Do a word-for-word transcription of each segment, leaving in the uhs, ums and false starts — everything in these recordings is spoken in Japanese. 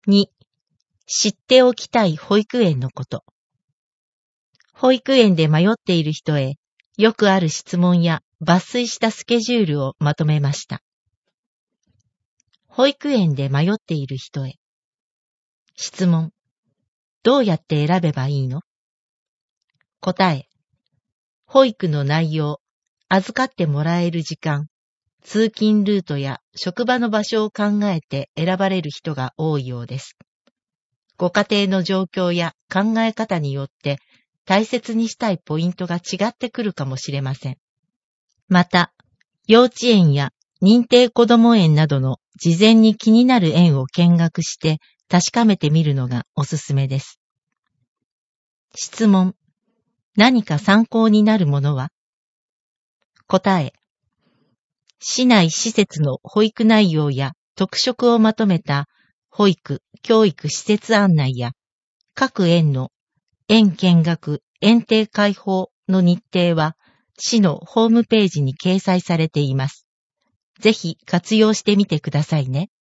に、知っておきたい保育園のこと。保育園で迷っている人へよくある質問や抜粋したスケジュールをまとめました。保育園で迷っている人へ。質問。どうやって選べばいいの？答え。保育の内容、預かってもらえる時間、通勤ルートや職場の場所を考えて選ばれる人が多いようです。ご家庭の状況や考え方によって大切にしたいポイントが違ってくるかもしれません。また、幼稚園や認定こども園などの事前に気になる園を見学して確かめてみるのがおすすめです。質問。何か参考になるものは？答え。市内施設の保育内容や特色をまとめた保育・教育施設案内や各園の園見学・園庭開放の日程は市のホームページに掲載されています。ぜひ活用してみてくださいね。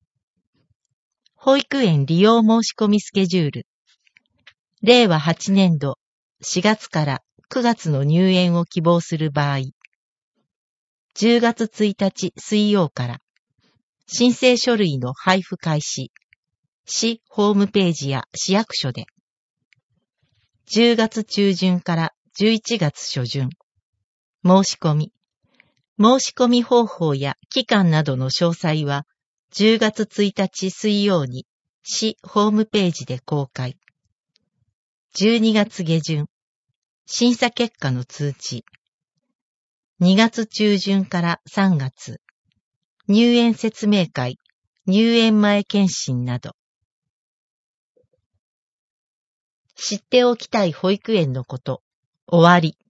保育園利用申込スケジュール。れいわはちねんどしがつからくがつの入園を希望する場合、じゅうがつついたち水曜から申請書類の配布開始、市ホームページや市役所で、じゅうがつちゅうじゅんからじゅういちがつしょじゅん、申し込み、申し込み方法や期間などの詳細はじゅうがつついたち水曜に市ホームページで公開。じゅうにがつげじゅん、審査結果の通知。にがつちゅうじゅんからさんがつ、入園説明会、入園前検診など。知っておきたい保育園のこと、終わり。